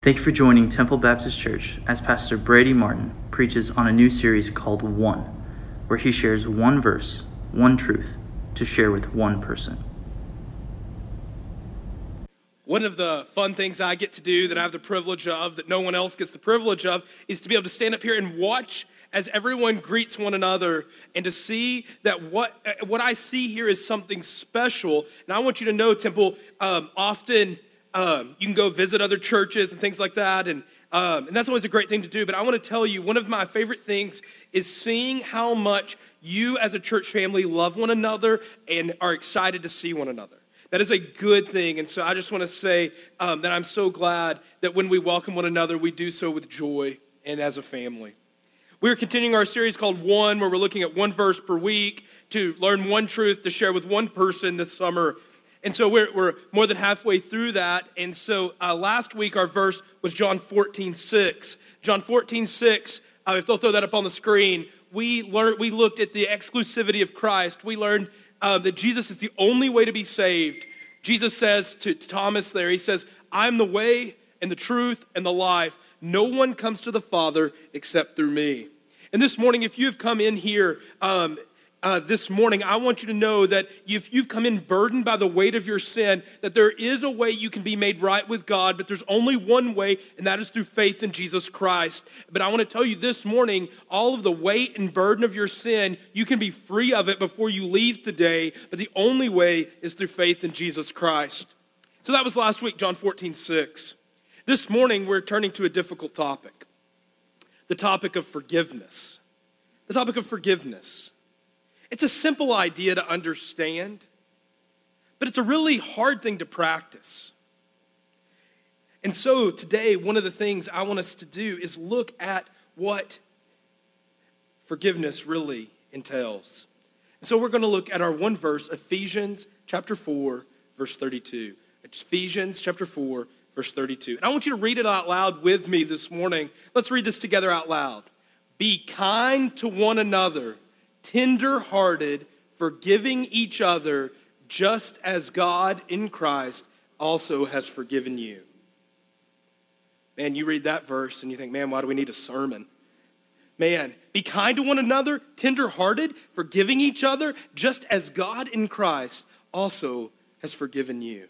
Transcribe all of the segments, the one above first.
Thank you for joining Temple Baptist Church as Pastor Brady Martin preaches on a new series called One, where he shares one verse, one truth, to share with one person. One of the fun things I get to do that I have the privilege of, that no one else gets the privilege of, is to be able to stand up here and watch as everyone greets one another and to see that what I see here is something special. And I want you to know, Temple, often you can go visit other churches and things like that, and that's always a great thing to do. But I want to tell you, one of my favorite things is seeing how much you as a church family love one another and are excited to see one another. That is a good thing. And so I just want to say that I'm so glad that when we welcome one another, we do so with joy and as a family. We're continuing our series called One, where we're looking at one verse per week to learn one truth to share with one person this summer. And so we're more than halfway through that. And so last week our verse was John 14:6. John 14:6, if they'll throw that up on the screen, we looked at the exclusivity of Christ. We learned that Jesus is the only way to be saved. Jesus says to Thomas there, he says, "I'm the way and the truth and the life. No one comes to the Father except through me." And this morning, if you've come in here this morning, I want you to know that if you've come in burdened by the weight of your sin, that there is a way you can be made right with God, but there's only one way, and that is through faith in Jesus Christ. But I want to tell you this morning, all of the weight and burden of your sin, you can be free of it before you leave today, but the only way is through faith in Jesus Christ. So that was last week, John 14:6. This morning, we're turning to a difficult topic, the topic of forgiveness. The topic of forgiveness. It's a simple idea to understand, but it's a really hard thing to practice. And so today, one of the things I want us to do is look at what forgiveness really entails. And so we're going to look at our one verse, Ephesians chapter 4, verse 32. It's Ephesians chapter 4, verse 32. And I want you to read it out loud with me this morning. Let's read this together out loud. Be kind to one another, tender-hearted, forgiving each other, just as God in Christ also has forgiven you. Man, you read that verse and you think, man, why do we need a sermon? Man, be kind to one another, tender-hearted, forgiving each other, just as God in Christ also has forgiven you.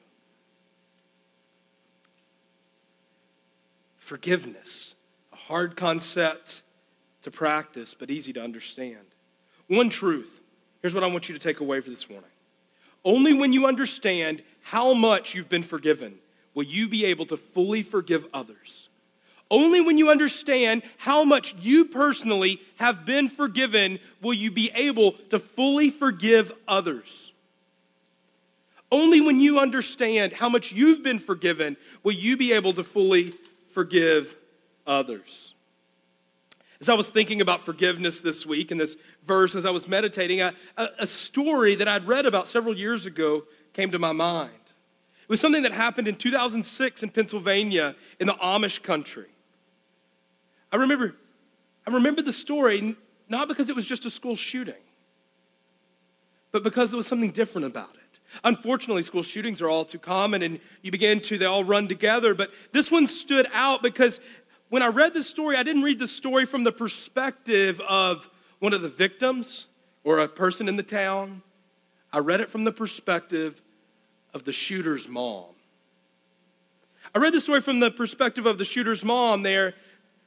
Forgiveness, a hard concept to practice, but easy to understand. One truth. Here's what I want you to take away for this morning. Only when you understand how much you've been forgiven will you be able to fully forgive others. Only when you understand how much you personally have been forgiven will you be able to fully forgive others. Only when you understand how much you've been forgiven will you be able to fully forgive others. As I was thinking about forgiveness this week in this verse, as I was meditating, a story that I'd read about several years ago came to my mind. It was something that happened in 2006 in Pennsylvania in the Amish country. I remember the story not because it was just a school shooting, but because there was something different about it. Unfortunately, school shootings are all too common, and they all run together, but this one stood out because when I read this story, I didn't read the story from the perspective of one of the victims or a person in the town. I read it from the perspective of the shooter's mom. I read the story from the perspective of the shooter's mom there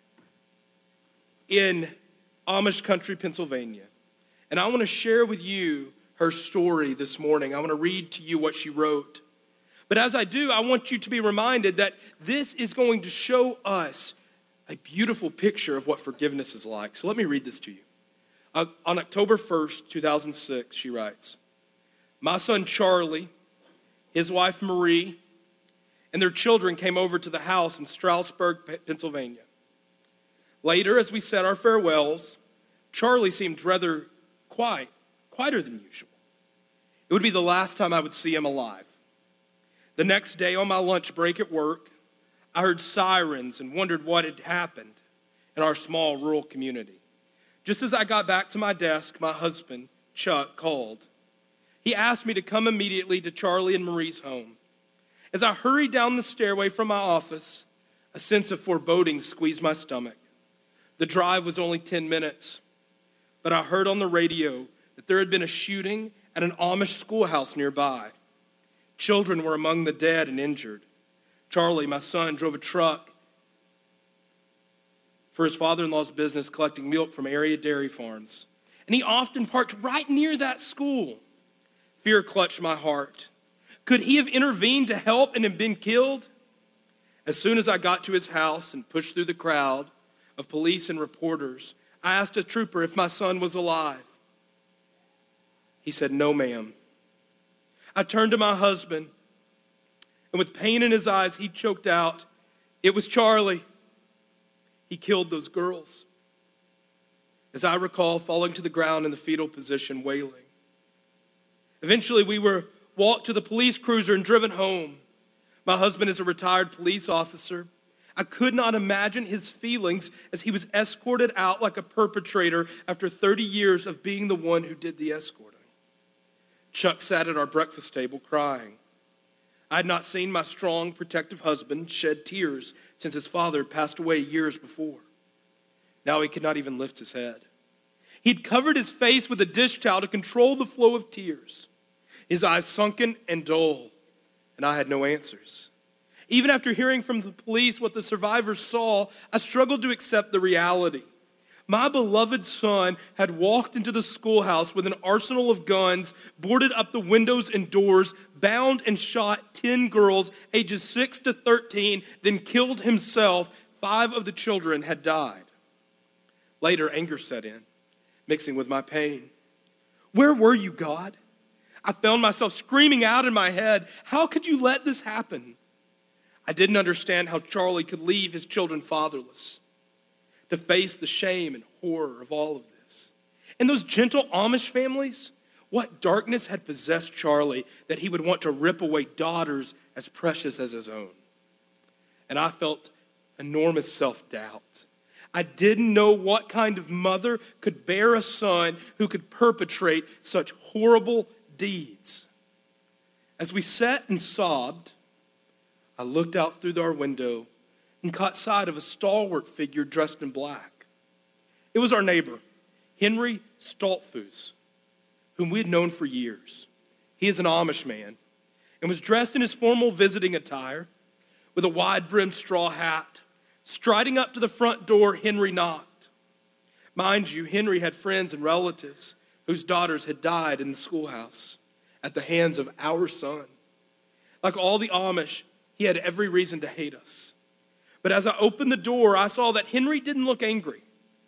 in Amish country, Pennsylvania. And I want to share with you her story this morning. I want to read to you what she wrote. But as I do, I want you to be reminded that this is going to show us a beautiful picture of what forgiveness is like. So let me read this to you. On October 1st, 2006, she writes, "My son Charlie, his wife Marie, and their children came over to the house in Stroudsburg, Pennsylvania. Later, as we said our farewells, Charlie seemed rather quieter than usual. It would be the last time I would see him alive. The next day on my lunch break at work, I heard sirens and wondered what had happened in our small rural community. Just as I got back to my desk, my husband, Chuck, called. He asked me to come immediately to Charlie and Marie's home. As I hurried down the stairway from my office, a A sense of foreboding squeezed my stomach. The drive was only 10 minutes, but I heard on the radio that there had been a shooting at an Amish schoolhouse nearby. Children were among the dead and injured. Charlie, my son, drove a truck for his father-in-law's business collecting milk from area dairy farms. And he often parked right near that school. Fear clutched my heart. Could he have intervened to help and have been killed? As soon as I got to his house and pushed through the crowd of police and reporters, I asked a trooper if my son was alive. He said, "No, ma'am." I turned to my husband, and with pain in his eyes, he choked out, "It was Charlie. He killed those girls." As I recall, falling to the ground in the fetal position, wailing. Eventually, we were walked to the police cruiser and driven home. My husband is a retired police officer. I could not imagine his feelings as he was escorted out like a perpetrator after 30 years of being the one who did the escorting. Chuck sat at our breakfast table crying. I had not seen my strong, protective husband shed tears since his father passed away years before. Now he could not even lift his head. He'd covered his face with a dish towel to control the flow of tears. His eyes sunken and dull, and I had no answers. Even after hearing from the police what the survivors saw, I struggled to accept the reality. My beloved son had walked into the schoolhouse with an arsenal of guns, boarded up the windows and doors, bound and shot 10 girls ages 6 to 13, then killed himself. 5 of the children had died. Later, anger set in, mixing with my pain. Where were you, God? I found myself screaming out in my head, how could you let this happen? I didn't understand how Charlie could leave his children fatherless, to face the shame and horror of all of this. And those gentle Amish families, what darkness had possessed Charlie that he would want to rip away daughters as precious as his own? And I felt enormous self-doubt. I didn't know what kind of mother could bear a son who could perpetrate such horrible deeds. As we sat and sobbed, I looked out through our window and caught sight of a stalwart figure dressed in black. It was our neighbor, Henry Stoltfus, whom we had known for years. He is an Amish man and was dressed in his formal visiting attire with a wide-brimmed straw hat. Striding up to the front door, Henry knocked. Mind you, Henry had friends and relatives whose daughters had died in the schoolhouse at the hands of our son. Like all the Amish, he had every reason to hate us. But as I opened the door, I saw that Henry didn't look angry.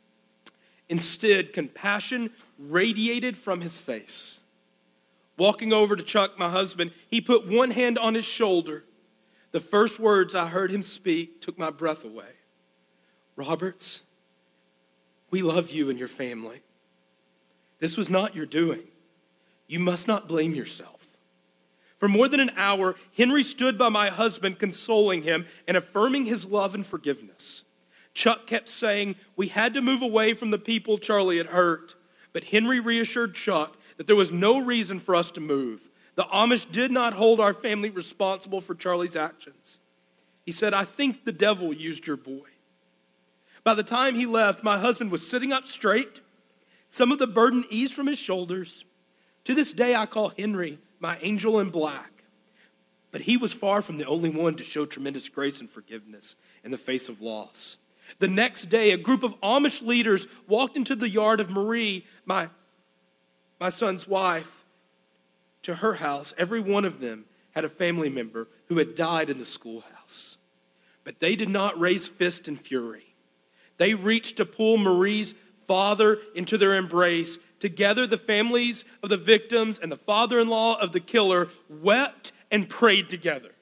Instead, compassion radiated from his face. Walking over to Chuck, my husband, he put one hand on his shoulder. The first words I heard him speak took my breath away. Roberts, we love you and your family. This was not your doing. You must not blame yourself. For more than an hour, Henry stood by my husband, consoling him and affirming his love and forgiveness. Chuck kept saying we had to move away from the people Charlie had hurt, but Henry reassured Chuck that there was no reason for us to move. The Amish did not hold our family responsible for Charlie's actions. He said, I think the devil used your boy. By the time he left, my husband was sitting up straight. Some of the burden eased from his shoulders. To this day, I call Henry my angel in black. But he was far from the only one to show tremendous grace and forgiveness in the face of loss. The next day, a group of Amish leaders walked into the yard of Marie, my son's wife, to her house. Every one of them had a family member who had died in the schoolhouse. But they did not raise fist in fury. They reached to pull Marie's father into their embrace. Together, the families of the victims and the father-in-law of the killer wept and prayed together.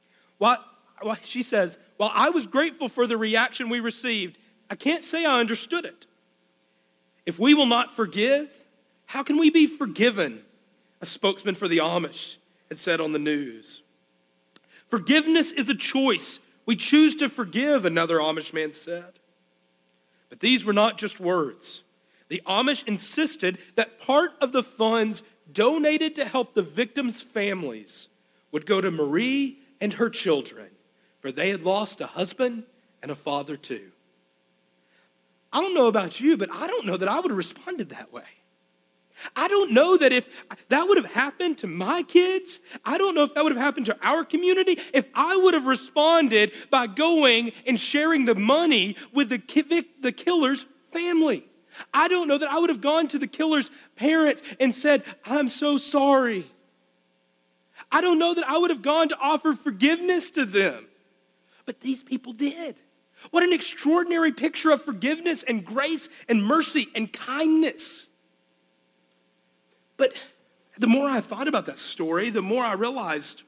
She says, while I was grateful for the reaction we received, I can't say I understood it. If we will not forgive, how can we be forgiven? A spokesman for the Amish had said on the news. Forgiveness is a choice. We choose to forgive, another Amish man said. But these were not just words. The Amish insisted that part of the funds donated to help the victims' families would go to Marie and her children, for they had lost a husband and a father too. I don't know about you, but I don't know that I would have responded that way. I don't know that if that would have happened to my kids, I don't know if that would have happened to our community, if I would have responded by going and sharing the money with the killer's family. I don't know that I would have gone to the killer's parents and said, I'm so sorry. I don't know that I would have gone to offer forgiveness to them. But these people did. What an extraordinary picture of forgiveness and grace and mercy and kindness. But the more I thought about that story, the more I realized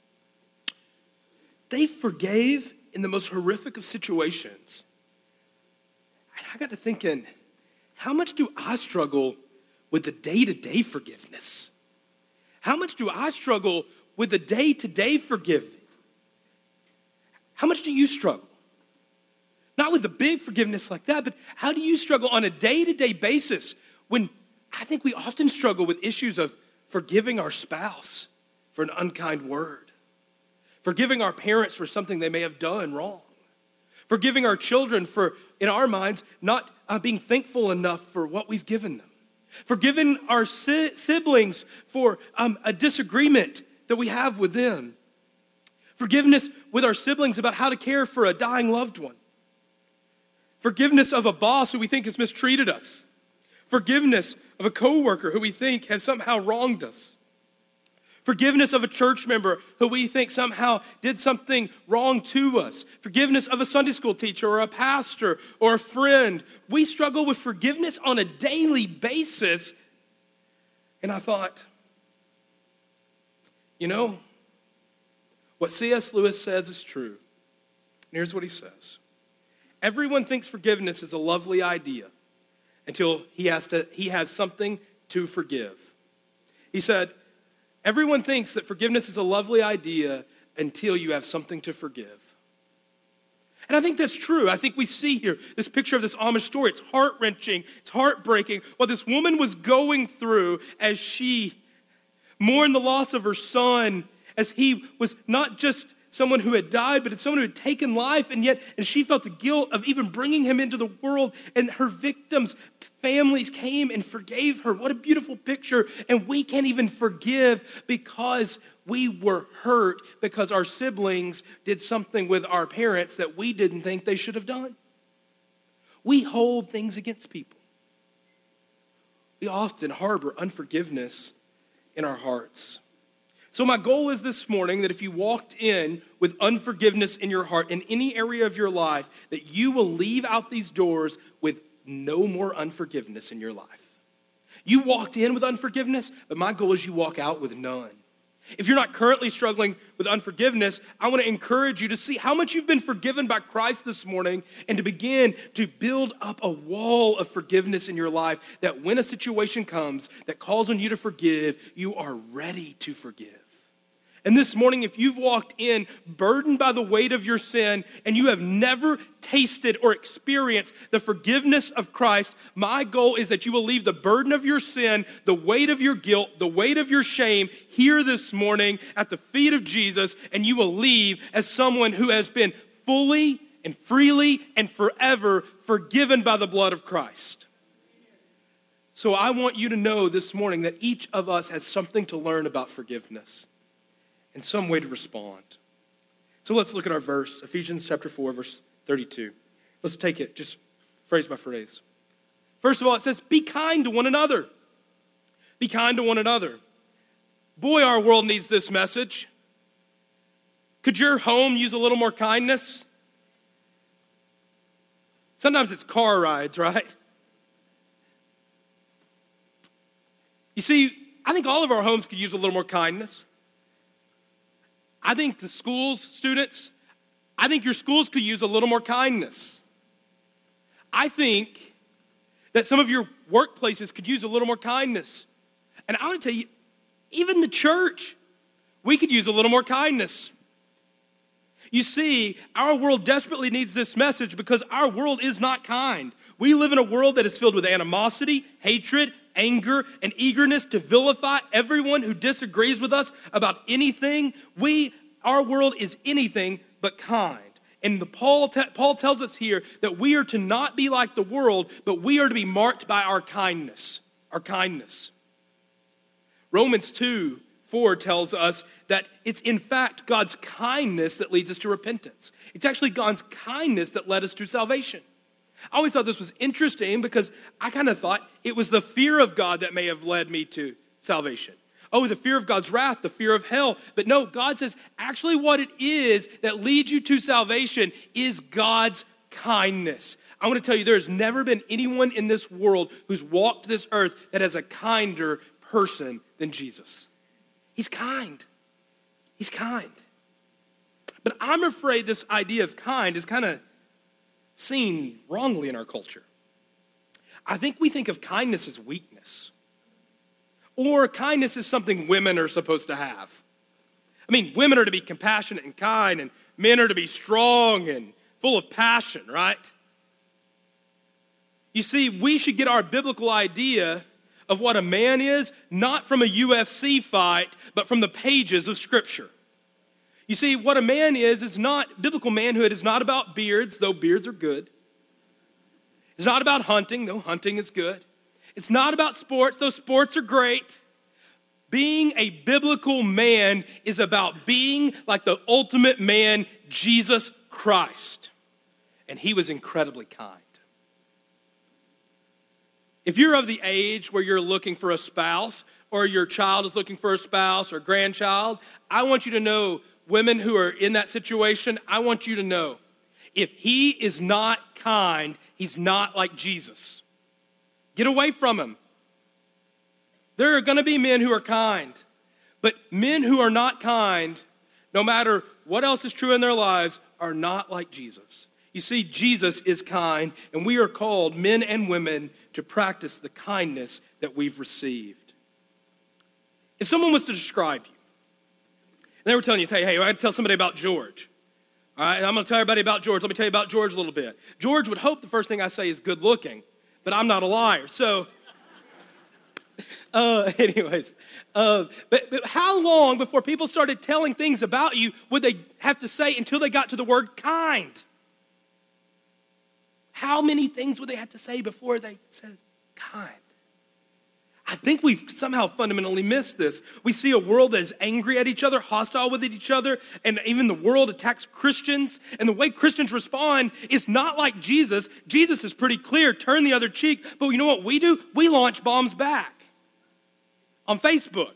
they forgave in the most horrific of situations. And I got to thinking, how much do I struggle with the day-to-day forgiveness? How much do I struggle with the day-to-day forgiveness? How much do you struggle? Not with the big forgiveness like that, but how do you struggle on a day-to-day basis when I think we often struggle with issues of forgiving our spouse for an unkind word, forgiving our parents for something they may have done wrong, forgiving our children for, in our minds, not being thankful enough for what we've given them, forgiving our siblings for a disagreement that we have with them, forgiveness with our siblings about how to care for a dying loved one, forgiveness of a boss who we think has mistreated us, forgiveness of a coworker who we think has somehow wronged us, forgiveness of a church member who we think somehow did something wrong to us, forgiveness of a Sunday school teacher or a pastor or a friend. We struggle with forgiveness on a daily basis. And I thought, you know, what C.S. Lewis says is true. And here's what he says. Everyone thinks forgiveness is a lovely idea until he has something to forgive. He said, everyone thinks that forgiveness is a lovely idea until you have something to forgive. And I think that's true. I think we see here this picture of this Amish story. It's heart-wrenching. It's heartbreaking. What this woman was going through as she mourned the loss of her son, as he was not just someone who had died, but it's someone who had taken life, and she felt the guilt of even bringing him into the world, and her victims' families came and forgave her. What a beautiful picture. And we can't even forgive because we were hurt because our siblings did something with our parents that we didn't think they should have done. We hold things against people. We often harbor unforgiveness in our hearts. So my goal is this morning that if you walked in with unforgiveness in your heart in any area of your life, that you will leave out these doors with no more unforgiveness in your life. You walked in with unforgiveness, but my goal is you walk out with none. If you're not currently struggling with unforgiveness, I want to encourage you to see how much you've been forgiven by Christ this morning and to begin to build up a wall of forgiveness in your life that when a situation comes that calls on you to forgive, you are ready to forgive. And this morning, if you've walked in burdened by the weight of your sin and you have never tasted or experienced the forgiveness of Christ, my goal is that you will leave the burden of your sin, the weight of your guilt, the weight of your shame here this morning at the feet of Jesus, and you will leave as someone who has been fully and freely and forever forgiven by the blood of Christ. So I want you to know this morning that each of us has something to learn about forgiveness and some way to respond. So let's look at our verse, Ephesians chapter 4, verse 32. Let's take it just phrase by phrase. First of all, it says, be kind to one another. Be kind to one another. Boy, our world needs this message. Could your home use a little more kindness? Sometimes it's car rides, right? You see, I think all of our homes could use a little more kindness. I think the schools, students, I think your schools could use a little more kindness. I think that some of your workplaces could use a little more kindness. And I want to tell you, even the church, we could use a little more kindness. You see, our world desperately needs this message because our world is not kind. We live in a world that is filled with animosity, hatred, anger, and eagerness to vilify everyone who disagrees with us about anything. Our world is anything but kind. And Paul tells us here that we are to not be like the world, but we are to be marked by our kindness. Our kindness. Romans 2:4 tells us that it's in fact God's kindness that leads us to repentance. It's actually God's kindness that led us to salvation. I always thought this was interesting because I kind of thought it was the fear of God that may have led me to salvation. Oh, the fear of God's wrath, the fear of hell. But no, God says actually what it is that leads you to salvation is God's kindness. I want to tell you, there's never been anyone in this world who's walked this earth that has a kinder person than Jesus. He's kind. He's kind. But I'm afraid this idea of kind is kind of seen wrongly in our culture. I think we think of kindness as weakness. Or kindness is something women are supposed to have. I mean, women are to be compassionate and kind, and men are to be strong and full of passion, right? You see, we should get our biblical idea of what a man is, not from a UFC fight, but from the pages of Scripture. You see, what a man is not, biblical manhood is not about beards, though beards are good. It's not about hunting, though hunting is good. It's not about sports, though sports are great. Being a biblical man is about being like the ultimate man, Jesus Christ. And he was incredibly kind. If you're of the age where you're looking for a spouse, or your child is looking for a spouse or grandchild, I want you to know, women who are in that situation, I want you to know, if he is not kind, he's not like Jesus. Get away from him. There are going to be men who are kind, but men who are not kind, no matter what else is true in their lives, are not like Jesus. You see, Jesus is kind, and we are called, men and women, to practice the kindness that we've received. If someone was to describe you, and they were telling you, hey, I got to tell somebody about George. All right, I'm going to tell everybody about George. Let me tell you about George a little bit. George would hope the first thing I say is good looking, but I'm not a liar. So, but how long before people started telling things about you would they have to say until they got to the word kind? How many things would they have to say before they said kind? I think we've somehow fundamentally missed this. We see a world that is angry at each other, hostile with each other, and even the world attacks Christians. And the way Christians respond is not like Jesus. Jesus is pretty clear, turn the other cheek. But you know what we do? We launch bombs back on Facebook.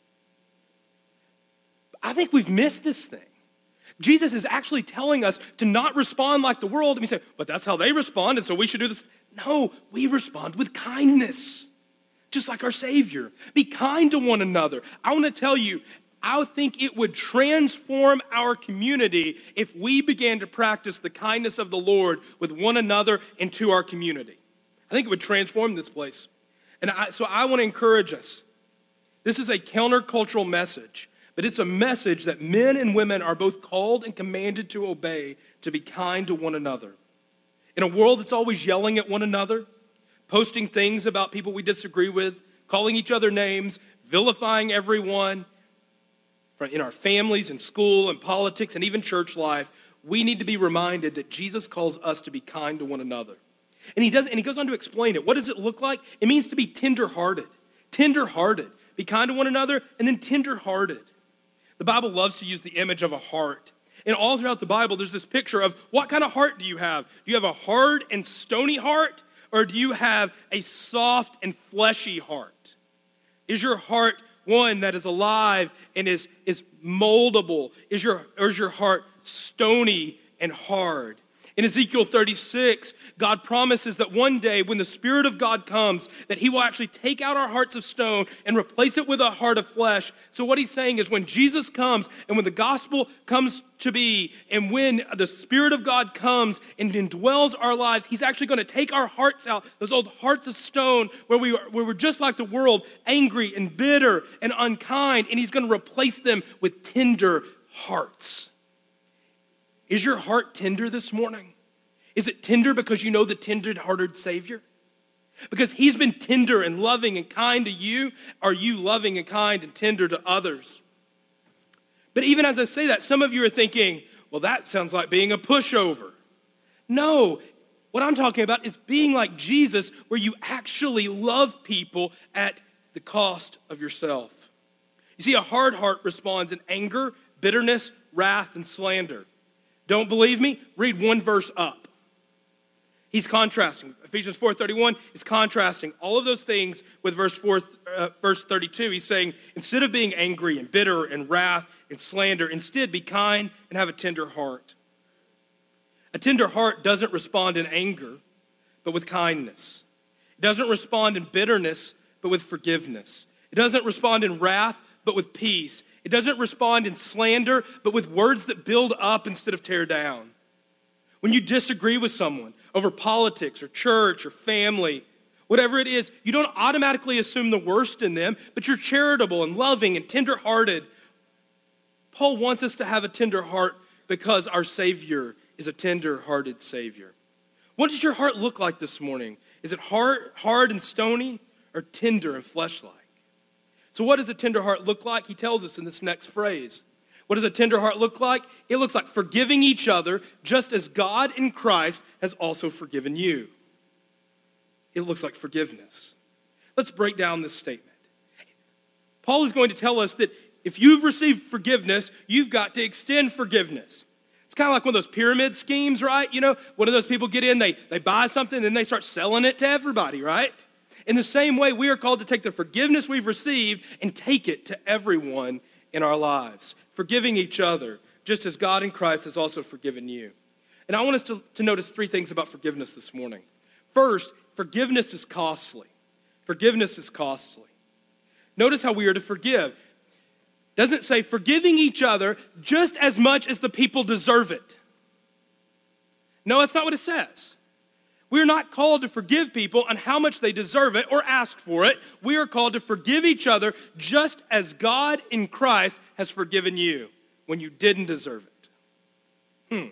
I think we've missed this thing. Jesus is actually telling us to not respond like the world. And we say, but that's how they respond, and so we should do this. No, we respond with kindness. Just like our Savior. Be kind to one another. I want to tell you, I think it would transform our community if we began to practice the kindness of the Lord with one another and to our community. I think it would transform this place. And so I want to encourage us. This is a countercultural message, but it's a message that men and women are both called and commanded to obey, to be kind to one another. In a world that's always yelling at one another, posting things about people we disagree with, calling each other names, vilifying everyone, in our families and school and politics and even church life, we need to be reminded that Jesus calls us to be kind to one another. And he goes on to explain it. What does it look like? It means to be tender-hearted. Tender-hearted. Be kind to one another and then tender-hearted. The Bible loves to use the image of a heart. And all throughout the Bible, there's this picture of what kind of heart do you have? Do you have a hard and stony heart? Or do you have a soft and fleshy heart? Is your heart one that is alive and is moldable? Is your heart stony and hard? In Ezekiel 36, God promises that one day when the Spirit of God comes, that he will actually take out our hearts of stone and replace it with a heart of flesh. So what he's saying is when Jesus comes and when the gospel comes to be and when the Spirit of God comes and indwells our lives, he's actually going to take our hearts out, those old hearts of stone where we're just like the world, angry and bitter and unkind, and he's going to replace them with tender hearts. Is your heart tender this morning? Is it tender because you know the tender-hearted Savior? Because he's been tender and loving and kind to you. Are you loving and kind and tender to others? But even as I say that, some of you are thinking, well, that sounds like being a pushover. No, what I'm talking about is being like Jesus, where you actually love people at the cost of yourself. You see, a hard heart responds in anger, bitterness, wrath, and slander. Don't believe me? Read one verse up. He's contrasting. Ephesians 4:31 is contrasting all of those things with verse 32. He's saying, instead of being angry and bitter and wrath and slander, instead be kind and have a tender heart. A tender heart doesn't respond in anger, but with kindness. It doesn't respond in bitterness, but with forgiveness. It doesn't respond in wrath, but with peace. It doesn't respond in slander, but with words that build up instead of tear down. When you disagree with someone over politics or church or family, whatever it is, you don't automatically assume the worst in them, but you're charitable and loving and tender-hearted. Paul wants us to have a tender heart because our Savior is a tender-hearted Savior. What does your heart look like this morning? Is it hard and stony, or tender and flesh-like? So what does a tender heart look like? He tells us in this next phrase. What does a tender heart look like? It looks like forgiving each other just as God in Christ has also forgiven you. It looks like forgiveness. Let's break down this statement. Paul is going to tell us that if you've received forgiveness, you've got to extend forgiveness. It's kind of like one of those pyramid schemes, right? You know, one of those people get in, they buy something, and then they start selling it to everybody, right? In the same way, we are called to take the forgiveness we've received and take it to everyone in our lives, forgiving each other, just as God in Christ has also forgiven you. And I want us to notice three things about forgiveness this morning. First, forgiveness is costly. Forgiveness is costly. Notice how we are to forgive. Doesn't say forgiving each other just as much as the people deserve it. No, that's not what it says. We are not called to forgive people on how much they deserve it or ask for it. We are called to forgive each other just as God in Christ has forgiven you when you didn't deserve it.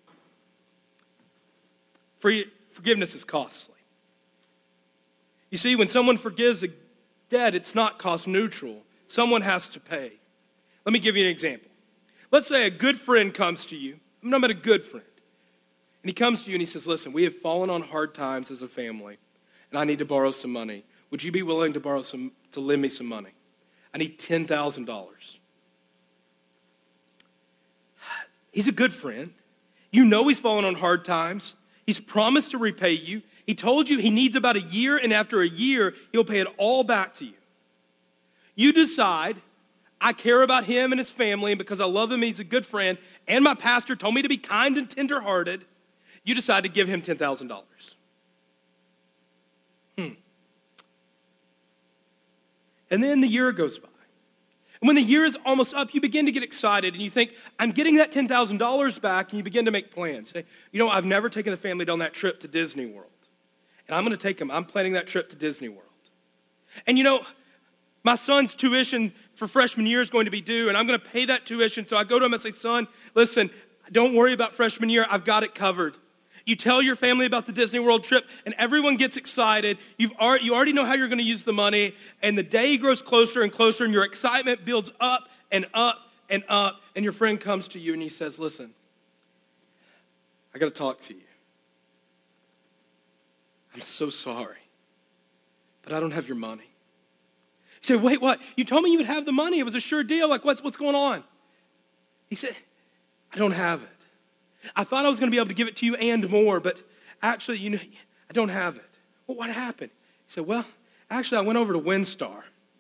Forgiveness is costly. You see, when someone forgives a debt, it's not cost neutral. Someone has to pay. Let me give you an example. Let's say a good friend comes to you. I'm talking about a good friend. And he comes to you and he says, listen, we have fallen on hard times as a family, and I need to borrow some money. Would you be willing to lend me some money? I need $10,000. He's a good friend. You know he's fallen on hard times. He's promised to repay you. He told you he needs about a year, and after a year, he'll pay it all back to you. You decide, I care about him and his family, and because I love him, he's a good friend, and my pastor told me to be kind and tenderhearted. You decide to give him $10,000. And then the year goes by. And when the year is almost up, you begin to get excited and you think, I'm getting that $10,000 back, and you begin to make plans. Say, you know, I've never taken the family on that trip to Disney World. And I'm going to take them. I'm planning that trip to Disney World. And you know, my son's tuition for freshman year is going to be due, and I'm going to pay that tuition. So I go to him and say, son, listen, don't worry about freshman year. I've got it covered. You tell your family about the Disney World trip, and everyone gets excited. You already know how you're going to use the money, and the day grows closer and closer, and your excitement builds up and up and up, and your friend comes to you, and he says, listen, I got to talk to you. I'm so sorry, but I don't have your money. You say, wait, what? You told me you would have the money. It was a sure deal. Like, what's going on? He said, I don't have it. I thought I was going to be able to give it to you and more, but actually, you know, I don't have it. Well, what happened? He said, well, actually, I went over to WinStar.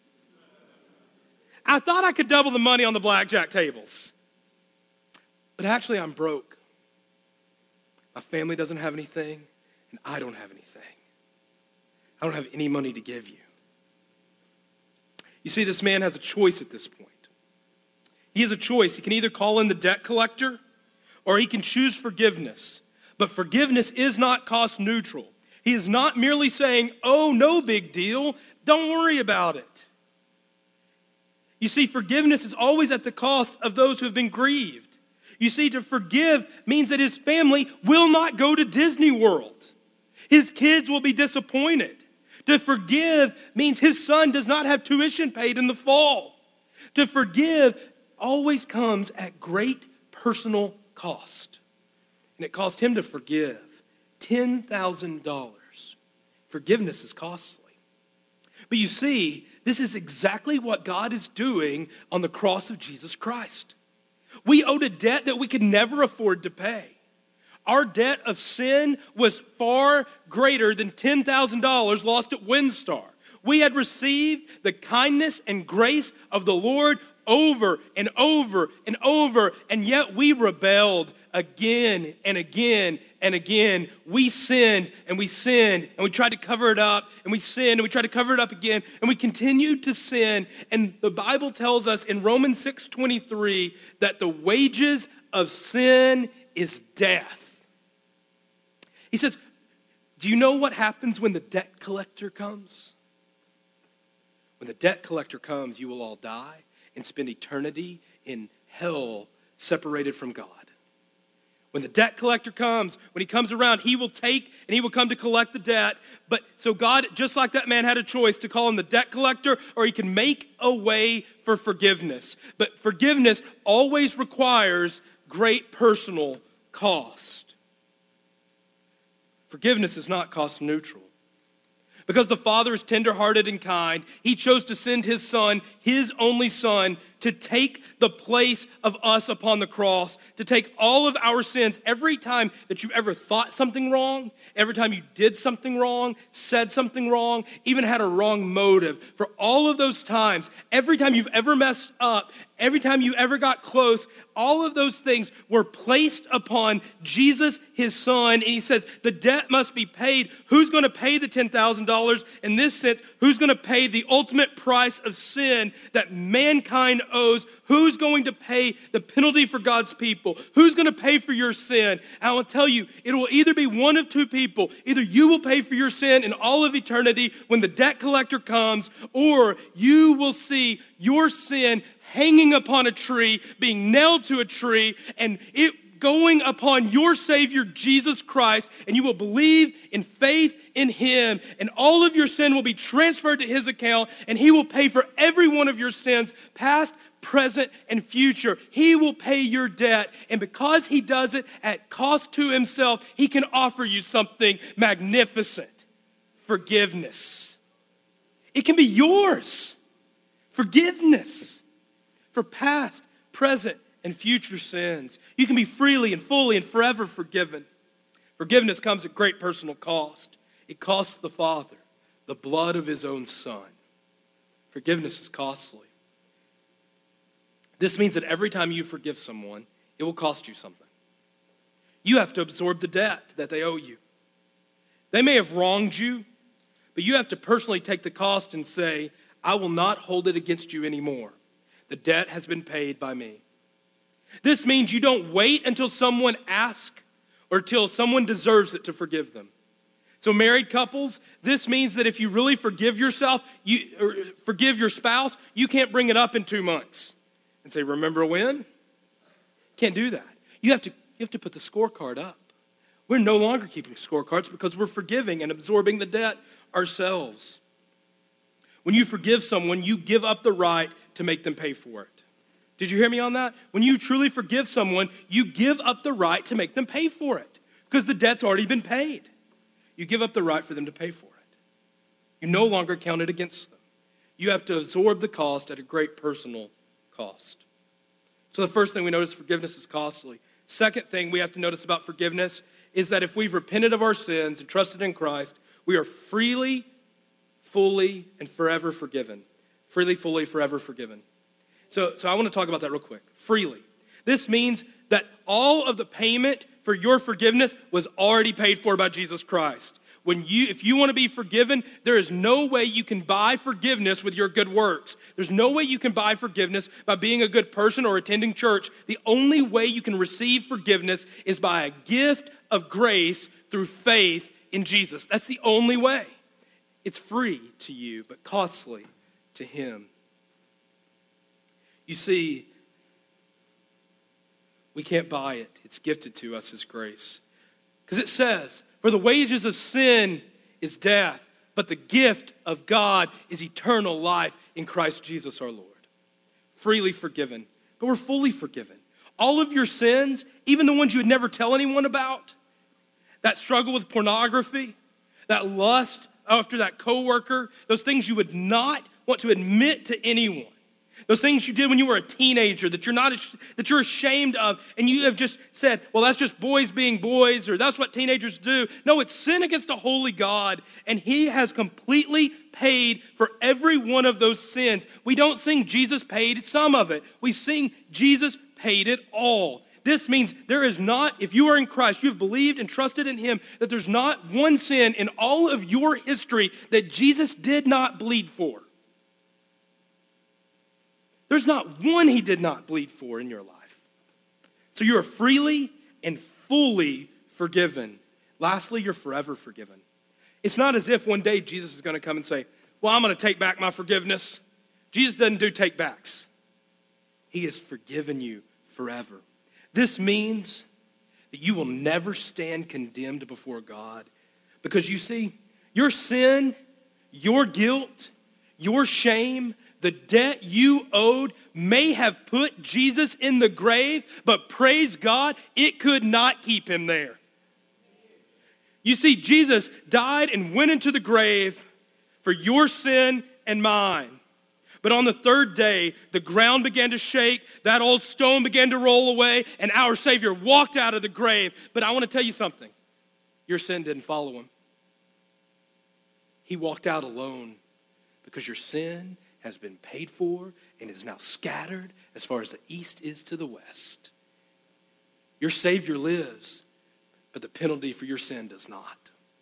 I thought I could double the money on the blackjack tables. But actually, I'm broke. My family doesn't have anything, and I don't have anything. I don't have any money to give you. You see, this man has a choice at this point. He has a choice. He can either call in the debt collector, or he can choose forgiveness. But forgiveness is not cost neutral. He is not merely saying, oh, no big deal, don't worry about it. You see, forgiveness is always at the cost of those who have been grieved. You see, to forgive means that his family will not go to Disney World. His kids will be disappointed. To forgive means his son does not have tuition paid in the fall. To forgive always comes at great personal cost. And it cost him to forgive $10,000. Forgiveness is costly. But you see, this is exactly what God is doing on the cross of Jesus Christ. We owed a debt that we could never afford to pay. Our debt of sin was far greater than $10,000 lost at WinStar. We had received the kindness and grace of the Lord over and over and over, and yet we rebelled again and again and again. We sinned and we sinned and we tried to cover it up, and we sinned and we tried to cover it up again, and we continued to sin. And the Bible tells us in Romans 6:23 that the wages of sin is death. He says, do you know what happens when the debt collector comes? When the debt collector comes, you will all die and spend eternity in hell separated from God. When the debt collector comes, when he comes around, he will take and he will come to collect the debt. But so God, just like that man had a choice to call him the debt collector, or he can make a way for forgiveness. But forgiveness always requires great personal cost. Forgiveness is not cost neutral. Because the Father is tenderhearted and kind, he chose to send his Son, his only Son, to take the place of us upon the cross, to take all of our sins. Every time that you've ever thought something wrong, every time you did something wrong, said something wrong, even had a wrong motive, for all of those times, every time you've ever messed up, every time you ever got close, all of those things were placed upon Jesus, his Son. And he says, the debt must be paid. Who's going to pay the $10,000? In this sense, who's going to pay the ultimate price of sin that mankind owes? Who's going to pay the penalty for God's people? Who's going to pay for your sin? And I will tell you, it will either be one of two people. Either you will pay for your sin in all of eternity when the debt collector comes, or you will see your sin hanging upon a tree, being nailed to a tree, and it going upon your Savior, Jesus Christ, and you will believe in faith in him, and all of your sin will be transferred to his account, and he will pay for every one of your sins, past, present, and future. He will pay your debt, and because he does it at cost to himself, he can offer you something magnificent: forgiveness. It can be yours. Forgiveness for past, present, and future sins. You can be freely and fully and forever forgiven. Forgiveness comes at great personal cost. It costs the Father the blood of his own Son. Forgiveness is costly. This means that every time you forgive someone, it will cost you something. You have to absorb the debt that they owe you. They may have wronged you, but you have to personally take the cost and say, I will not hold it against you anymore. The debt has been paid by me. This means you don't wait until someone asks or till someone deserves it to forgive them. So married couples, this means that if you really forgive yourself, or forgive your spouse, you can't bring it up in 2 months and say, remember when? Can't do that. You have to put the scorecard up. We're no longer keeping scorecards because we're forgiving and absorbing the debt ourselves. When you forgive someone, you give up the right to make them pay for it. Did you hear me on that? When you truly forgive someone, you give up the right to make them pay for it because the debt's already been paid. You give up the right for them to pay for it. You no longer count it against them. You have to absorb the cost at a great personal cost. So the first thing we notice, forgiveness is costly. Second thing we have to notice about forgiveness is that if we've repented of our sins and trusted in Christ, we are freely, fully, and forever forgiven. Freely, fully, forever forgiven. So I want to talk about that real quick. Freely. This means that all of the payment for your forgiveness was already paid for by Jesus Christ. If you want to be forgiven, there is no way you can buy forgiveness with your good works. There's no way you can buy forgiveness by being a good person or attending church. The only way you can receive forgiveness is by a gift of grace through faith in Jesus. That's the only way. It's free to you, but costly to him. You see, we can't buy it. It's gifted to us as grace. Because it says, for the wages of sin is death, but the gift of God is eternal life in Christ Jesus our Lord. Freely forgiven, but we're fully forgiven. All of your sins, even the ones you would never tell anyone about, that struggle with pornography, that lust after that coworker, those things you would not want to admit to anyone. Those things you did when you were a teenager that you're ashamed of, and you have just said, well, that's just boys being boys, or that's what teenagers do. No, it's sin against a holy God, and he has completely paid for every one of those sins. We don't sing Jesus paid some of it. We sing Jesus paid it all. This means there is not, if you are in Christ, you've believed and trusted in him, that there's not one sin in all of your history that Jesus did not bleed for. There's not one he did not bleed for in your life. So you are freely and fully forgiven. Lastly, you're forever forgiven. It's not as if one day Jesus is going to come and say, well, I'm going to take back my forgiveness. Jesus doesn't do take backs. He has forgiven you forever. This means that you will never stand condemned before God, because you see, your sin, your guilt, your shame, the debt you owed may have put Jesus in the grave, but praise God, it could not keep him there. You see, Jesus died and went into the grave for your sin and mine. But on the third day, the ground began to shake, that old stone began to roll away, and our Savior walked out of the grave. But I want to tell you something. Your sin didn't follow him. He walked out alone because your sin has been paid for and is now scattered as far as the east is to the west. Your Savior lives, but the penalty for your sin does not.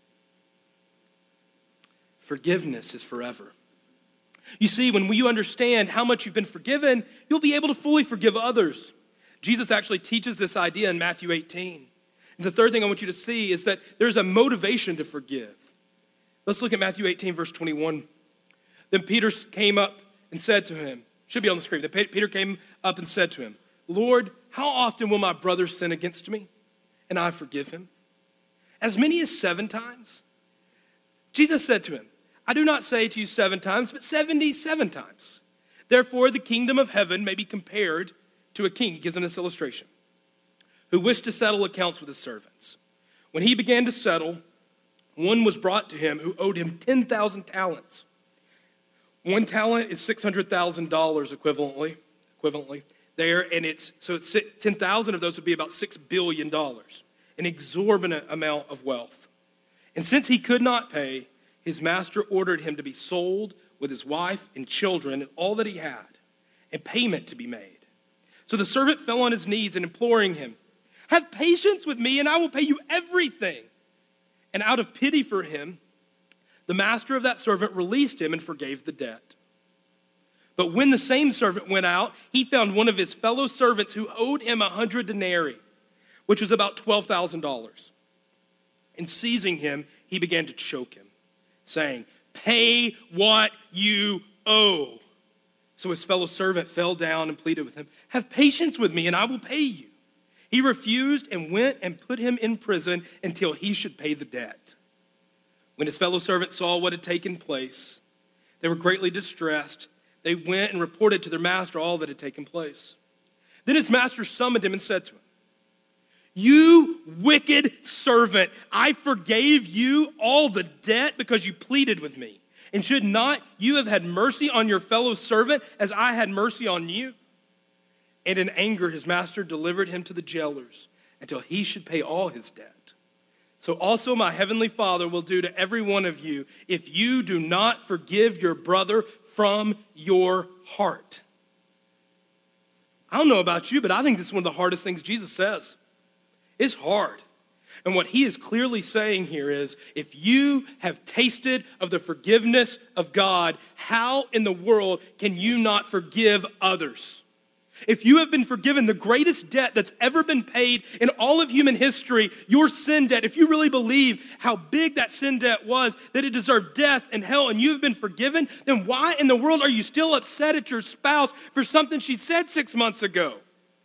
Forgiveness is forever. You see, when you understand how much you've been forgiven, you'll be able to fully forgive others. Jesus actually teaches this idea in Matthew 18. And the third thing I want you to see is that there's a motivation to forgive. Let's look at Matthew 18, verse 21. Then Peter came up and said to him, should be on the screen. Then Peter came up and said to him, Lord, how often will my brother sin against me and I forgive him? As many as 7 times? Jesus said to him, I do not say to you 7 times, but 77 times. Therefore, the kingdom of heaven may be compared to a king. He gives him this illustration, who wished to settle accounts with his servants. When he began to settle, one was brought to him who owed him 10,000 talents. 1 talent is $600,000 equivalently there, and it's 10,000 of those would be about $6 billion, an exorbitant amount of wealth. And since he could not pay, his master ordered him to be sold with his wife and children and all that he had, and payment to be made. So the servant fell on his knees and imploring him, have patience with me and I will pay you everything. And out of pity for him, the master of that servant released him and forgave the debt. But when the same servant went out, he found one of his fellow servants who owed him 100 denarii, which was about $12,000. And seizing him, he began to choke him, saying, pay what you owe. So his fellow servant fell down and pleaded with him, have patience with me and I will pay you. He refused and went and put him in prison until he should pay the debt. When his fellow servants saw what had taken place, they were greatly distressed. They went and reported to their master all that had taken place. Then his master summoned him and said to him, you wicked servant, I forgave you all the debt because you pleaded with me. And should not you have had mercy on your fellow servant as I had mercy on you? And in anger, his master delivered him to the jailers until he should pay all his debt. So also my heavenly Father will do to every one of you if you do not forgive your brother from your heart. I don't know about you, but I think this is one of the hardest things Jesus says. It's hard. And what he is clearly saying here is, if you have tasted of the forgiveness of God, how in the world can you not forgive others? If you have been forgiven the greatest debt that's ever been paid in all of human history, your sin debt, if you really believe how big that sin debt was, that it deserved death and hell, and you have been forgiven, then why in the world are you still upset at your spouse for something she said 6 months ago?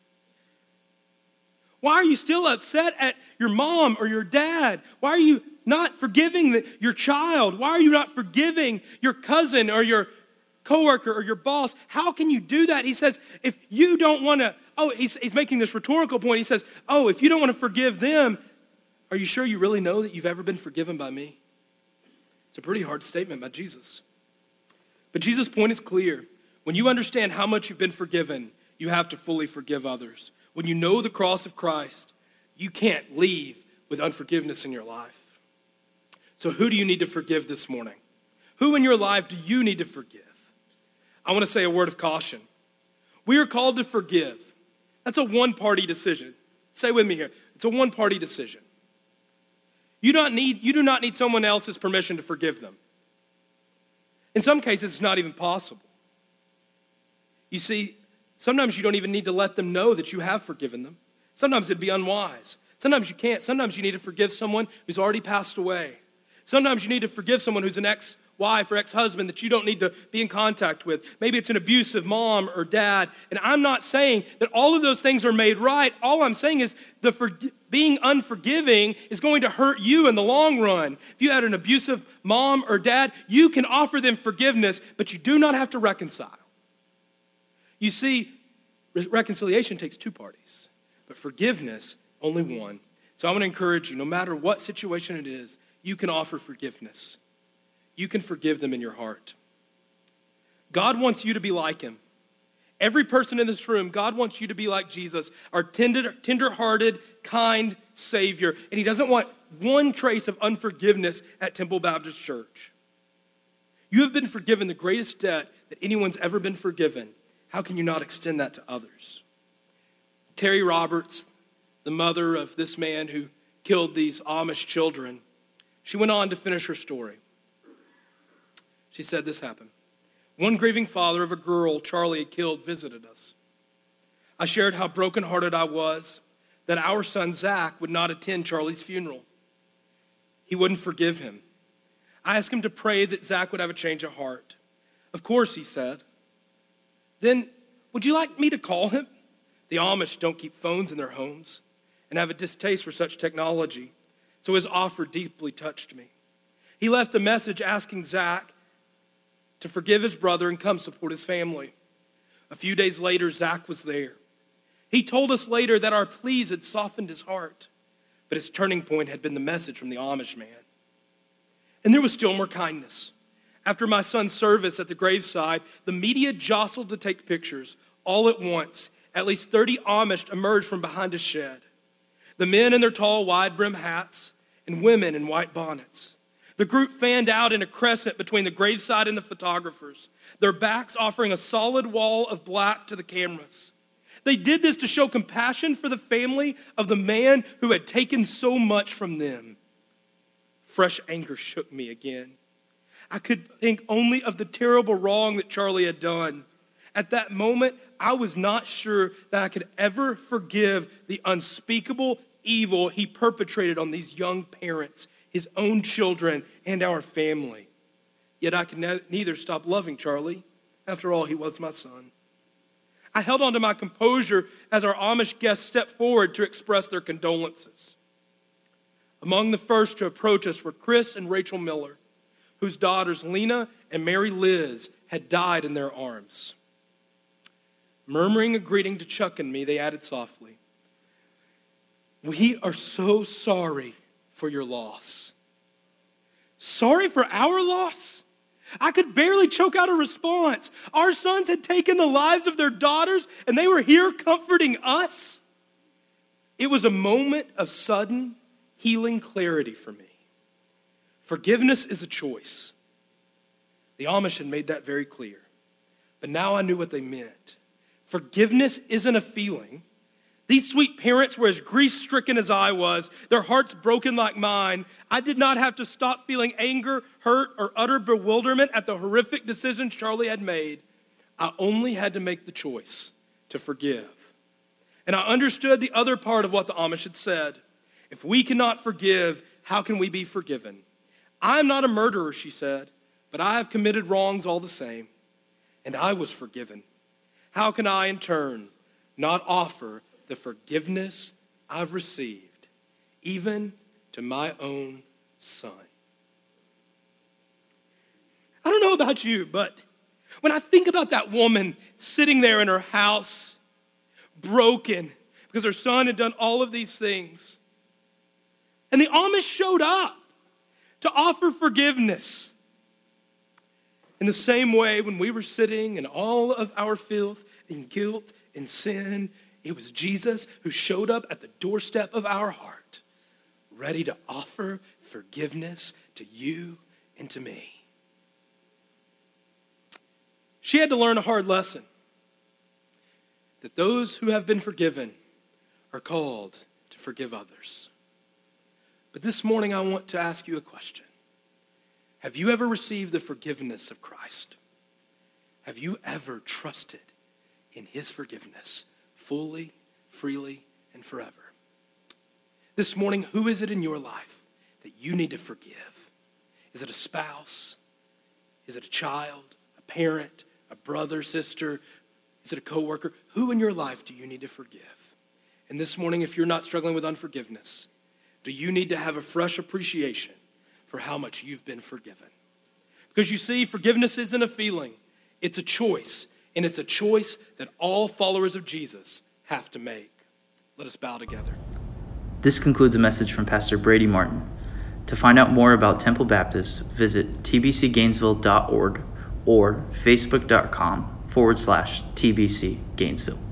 Why are you still upset at your mom or your dad? Why are you not forgiving your child? Why are you not forgiving your cousin or your coworker or your boss? How can you do that? He says, if you don't want to he's making this rhetorical point. He says, oh, if you don't want to forgive them, are you sure you really know that you've ever been forgiven by me? It's a pretty hard statement by Jesus. But Jesus' point is clear. When you understand how much you've been forgiven, you have to fully forgive others. When you know the cross of Christ, you can't leave with unforgiveness in your life. So who do you need to forgive this morning? Who in your life do you need to forgive? I want to say a word of caution. We are called to forgive. That's a one-party decision. Say with me here. It's a one-party decision. You do not need someone else's permission to forgive them. In some cases, it's not even possible. You see, sometimes you don't even need to let them know that you have forgiven them. Sometimes it'd be unwise. Sometimes you can't. Sometimes you need to forgive someone who's already passed away. Sometimes you need to forgive someone who's an ex-wife or ex-husband that you don't need to be in contact with. Maybe it's an abusive mom or dad. And I'm not saying that all of those things are made right. All I'm saying is being unforgiving is going to hurt you in the long run. If you had an abusive mom or dad, you can offer them forgiveness, but you do not have to reconcile. You see, reconciliation takes two parties, but forgiveness, only one. So I want to encourage you, no matter what situation it is, you can offer forgiveness. You can forgive them in your heart. God wants you to be like him. Every person in this room, God wants you to be like Jesus, our tender-hearted, kind Savior. And he doesn't want one trace of unforgiveness at Temple Baptist Church. You have been forgiven the greatest debt that anyone's ever been forgiven. How can you not extend that to others? Terry Roberts, the mother of this man who killed these Amish children, she went on to finish her story. She said this happened. One grieving father of a girl Charlie had killed visited us. I shared how brokenhearted I was that our son Zach would not attend Charlie's funeral. He wouldn't forgive him. I asked him to pray that Zach would have a change of heart. Of course, he said. Then, would you like me to call him? The Amish don't keep phones in their homes and have a distaste for such technology, so his offer deeply touched me. He left a message asking Zach to forgive his brother and come support his family. A few days later, Zach was there. He told us later that our pleas had softened his heart, but his turning point had been the message from the Amish man. And there was still more kindness. After my son's service at the graveside, the media jostled to take pictures. All at once, at least 30 Amish emerged from behind a shed. The men in their tall, wide-brim hats, and women in white bonnets. The group fanned out in a crescent between the graveside and the photographers, their backs offering a solid wall of black to the cameras. They did this to show compassion for the family of the man who had taken so much from them. Fresh anger shook me again. I could think only of the terrible wrong that Charlie had done. At that moment, I was not sure that I could ever forgive the unspeakable evil he perpetrated on these young parents, his own children, and our family. Yet I could neither stop loving Charlie. After all, he was my son. I held on to my composure as our Amish guests stepped forward to express their condolences. Among the first to approach us were Chris and Rachel Miller, whose daughters Lena and Mary Liz had died in their arms. Murmuring a greeting to Chuck and me, they added softly, "We are so sorry for your loss." Sorry for our loss? I could barely choke out a response. Our sons had taken the lives of their daughters, and they were here comforting us. It was a moment of sudden healing clarity for me. Forgiveness is a choice. The Amish had made that very clear. But now I knew what they meant. Forgiveness isn't a feeling. These sweet parents were as grief-stricken as I was, their hearts broken like mine. I did not have to stop feeling anger, hurt, or utter bewilderment at the horrific decisions Charlie had made. I only had to make the choice to forgive. And I understood the other part of what the Amish had said. If we cannot forgive, how can we be forgiven? I'm not a murderer, she said, but I have committed wrongs all the same, and I was forgiven. How can I, in turn, not offer the forgiveness I've received, even to my own son? I don't know about you, but when I think about that woman sitting there in her house, broken because her son had done all of these things. And the Amish showed up to offer forgiveness. In the same way, when we were sitting in all of our filth and guilt and sin, it was Jesus who showed up at the doorstep of our heart, ready to offer forgiveness to you and to me. She had to learn a hard lesson, that those who have been forgiven are called to forgive others. But this morning, I want to ask you a question. Have you ever received the forgiveness of Christ? Have you ever trusted in his forgiveness fully, freely, and forever? This morning, who is it in your life that you need to forgive? Is it a spouse? Is it a child, a parent, a brother, sister? Is it a coworker? Who in your life do you need to forgive? And this morning, if you're not struggling with unforgiveness, do you need to have a fresh appreciation for how much you've been forgiven? Because you see, forgiveness isn't a feeling, it's a choice. And it's a choice that all followers of Jesus have to make. Let us bow together. This concludes a message from Pastor Brady Martin. To find out more about Temple Baptist, visit tbcgainesville.org or facebook.com/TBC Gainesville.